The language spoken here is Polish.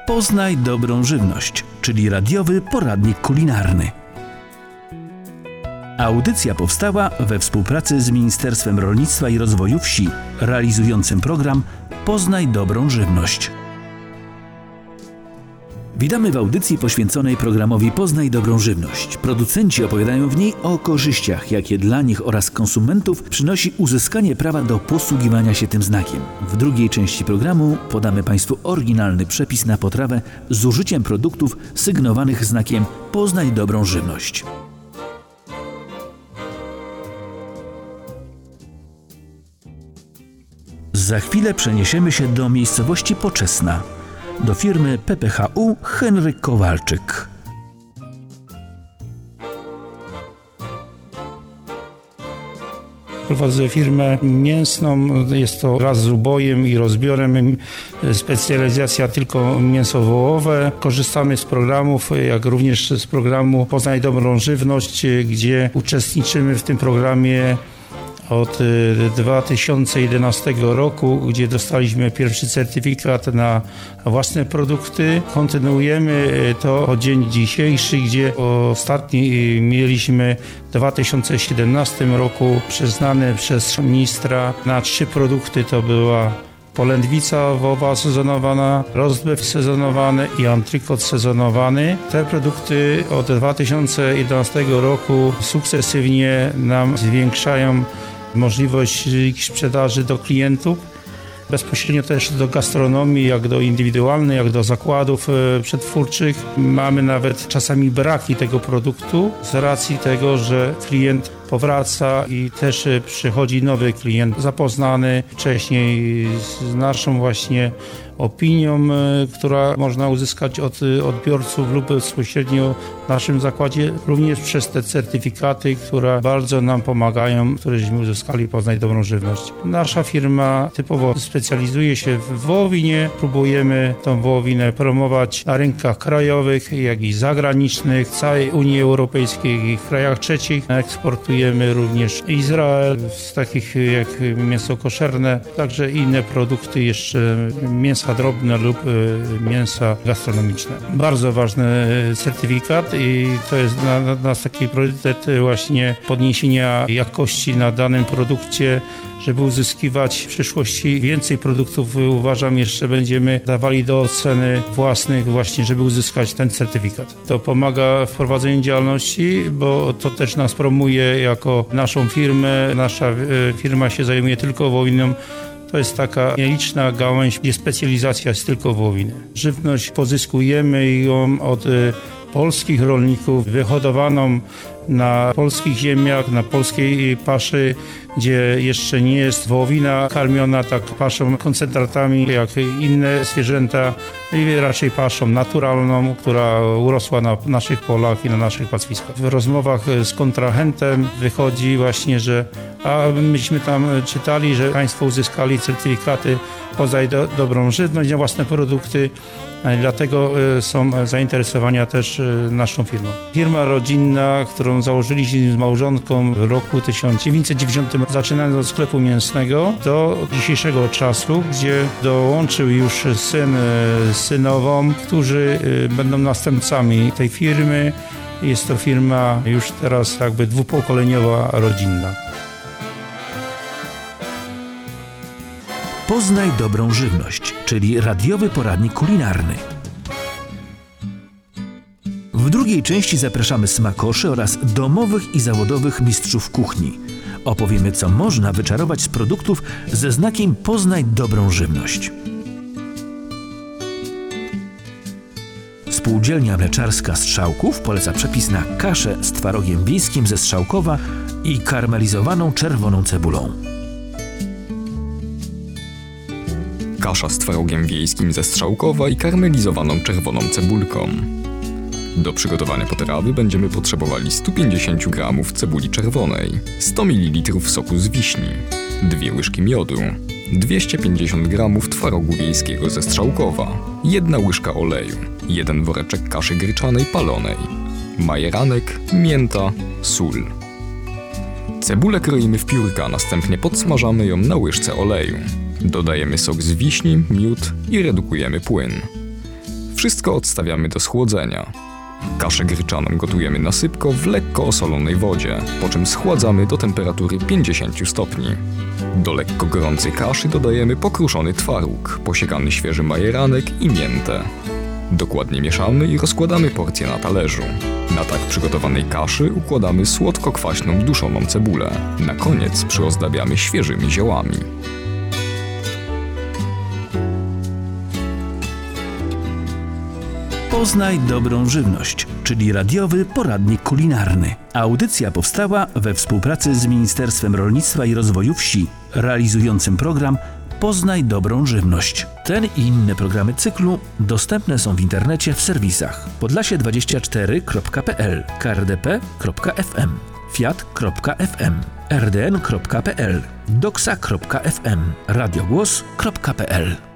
Poznaj dobrą żywność, czyli radiowy poradnik kulinarny. Audycja powstała we współpracy z Ministerstwem Rolnictwa i Rozwoju Wsi, realizującym program Poznaj dobrą żywność. Witamy w audycji poświęconej programowi Poznaj dobrą żywność. Producenci opowiadają w niej o korzyściach, jakie dla nich oraz konsumentów przynosi uzyskanie prawa do posługiwania się tym znakiem. W drugiej części programu podamy Państwu oryginalny przepis na potrawę z użyciem produktów sygnowanych znakiem Poznaj dobrą żywność. Za chwilę przeniesiemy się do miejscowości Poczesna, do firmy PPHU Henryk Kowalczyk. Prowadzę firmę mięsną, jest to wraz z ubojem i rozbiorem, specjalizacja tylko mięso-wołowe. Korzystamy z programów, jak również z programu Poznaj dobrą żywność, gdzie uczestniczymy w tym programie od 2011 roku, gdzie dostaliśmy pierwszy certyfikat na własne produkty. Kontynuujemy to po dzień dzisiejszy, gdzie ostatni mieliśmy w 2017 roku przyznane przez ministra na 3 produkty. To była polędwica wołowa sezonowana, rozbew sezonowany i antrykot sezonowany. Te produkty od 2011 roku sukcesywnie nam zwiększają możliwość ich sprzedaży do klientów, bezpośrednio też do gastronomii, jak do indywidualnej, jak do zakładów przetwórczych. Mamy nawet czasami braki tego produktu z racji tego, że klient powraca i też przychodzi nowy klient zapoznany wcześniej z naszą właśnie opinią, która można uzyskać od odbiorców lub bezpośrednio w naszym zakładzie, również przez te certyfikaty, które bardzo nam pomagają, któreśmy uzyskali Poznaj dobrą żywność. Nasza firma typowo specjalizuje się w wołowinie. Próbujemy tą wołowinę promować na rynkach krajowych, jak i zagranicznych, w całej Unii Europejskiej i w krajach trzecich. Eksportujemy również Izrael, z takich jak mięso koszerne, także inne produkty, jeszcze mięsa drobne lub mięsa gastronomiczne. Bardzo ważny certyfikat i to jest dla nas taki priorytet właśnie podniesienia jakości na danym produkcie, żeby uzyskiwać w przyszłości więcej produktów. Uważam, jeszcze będziemy dawali do oceny własnych właśnie, żeby uzyskać ten certyfikat. To pomaga w prowadzeniu działalności, bo to też nas promuje jako naszą firmę. Nasza firma się zajmuje tylko wołowiną. To jest taka nieliczna gałęź, gdzie specjalizacja jest tylko wołowiny. Żywność pozyskujemy ją od polskich rolników, wyhodowaną na polskich ziemiach, na polskiej paszy, gdzie jeszcze nie jest wołowina karmiona tak paszą koncentratami jak inne zwierzęta, i raczej paszą naturalną, która urosła na naszych polach i na naszych pastwiskach. W rozmowach z kontrahentem wychodzi właśnie, że myśmy tam czytali, że Państwo uzyskali certyfikaty Poznaj dobrą żywność na własne produkty, dlatego są zainteresowania też naszą firmą. Firma rodzinna, którą założyliśmy z małżonką w roku 1990, zaczynając od sklepu mięsnego do dzisiejszego czasu, gdzie dołączył już syn z synową, którzy będą następcami tej firmy. Jest to firma już teraz jakby dwupokoleniowa, rodzinna. Poznaj dobrą żywność, czyli radiowy poradnik kulinarny. W drugiej części zapraszamy smakoszy oraz domowych i zawodowych mistrzów kuchni. Opowiemy, co można wyczarować z produktów ze znakiem Poznaj dobrą żywność. Spółdzielnia Mleczarska Strzałków poleca przepis na kaszę z twarogiem wiejskim ze Strzałkowa i karmelizowaną czerwoną cebulą. Kasza z twarogiem wiejskim ze Strzałkowa i karmelizowaną czerwoną cebulką. Do przygotowania potrawy będziemy potrzebowali 150 g cebuli czerwonej, 100 ml soku z wiśni, 2 łyżki miodu, 250 g twarogu wiejskiego ze Strzałkowa, 1 łyżka oleju, 1 woreczek kaszy gryczanej palonej, majeranek, mięta, sól. Cebulę kroimy w piórka, następnie podsmażamy ją na łyżce oleju. Dodajemy sok z wiśni, miód i redukujemy płyn. Wszystko odstawiamy do schłodzenia. Kaszę gryczaną gotujemy na sypko w lekko osolonej wodzie, po czym schładzamy do temperatury 50 stopni. Do lekko gorącej kaszy dodajemy pokruszony twaróg, posiekany świeży majeranek i miętę. Dokładnie mieszamy i rozkładamy porcje na talerzu. Na tak przygotowanej kaszy układamy słodko-kwaśną duszoną cebulę. Na koniec przyozdabiamy świeżymi ziołami. Poznaj dobrą żywność, czyli radiowy poradnik kulinarny. Audycja powstała we współpracy z Ministerstwem Rolnictwa i Rozwoju Wsi, realizującym program Poznaj dobrą żywność. Ten i inne programy cyklu dostępne są w internecie w serwisach podlasie24.pl, krdp.fm, fiat.fm, rdn.pl, doksa.fm, radiogłos.pl.